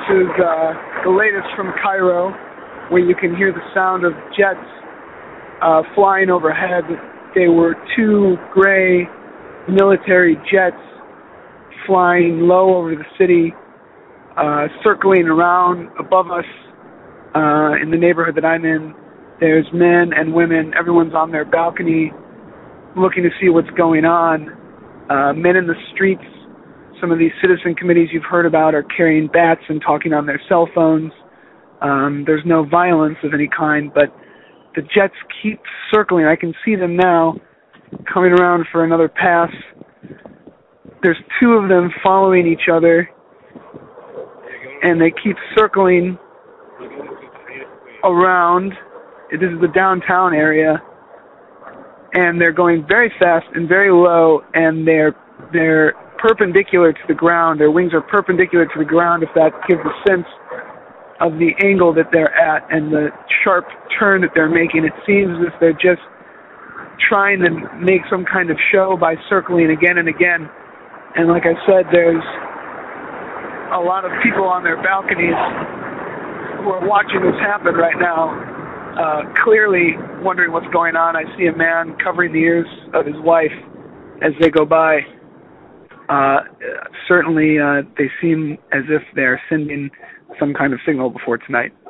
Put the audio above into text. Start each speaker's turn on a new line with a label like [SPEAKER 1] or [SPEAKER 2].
[SPEAKER 1] is the latest from Cairo, where you can hear the sound of jets flying overhead. They were two gray military jets flying low over the city, circling around above us in the neighborhood that I'm in. There's men and women. Everyone's on their balcony looking to see what's going on. Men in the streets. Some of these citizen committees you've heard about are carrying bats and talking on their cell phones. There's no violence of any kind, but the jets keep circling. I can see them now coming around for another pass. There's two of them following each other, and they keep circling around. This is the downtown area, and they're going very fast and very low, and they're perpendicular to the ground. Their wings are perpendicular to the ground, if that gives a sense of the angle that they're at and the sharp turn that they're making. It seems as if they're just trying to make some kind of show by circling again and again. And like I said, there's a lot of people on their balconies who are watching this happen right now, clearly wondering what's going on. I see a man covering the ears of his wife as they go by. Certainly, they seem as if they're sending some kind of signal before tonight.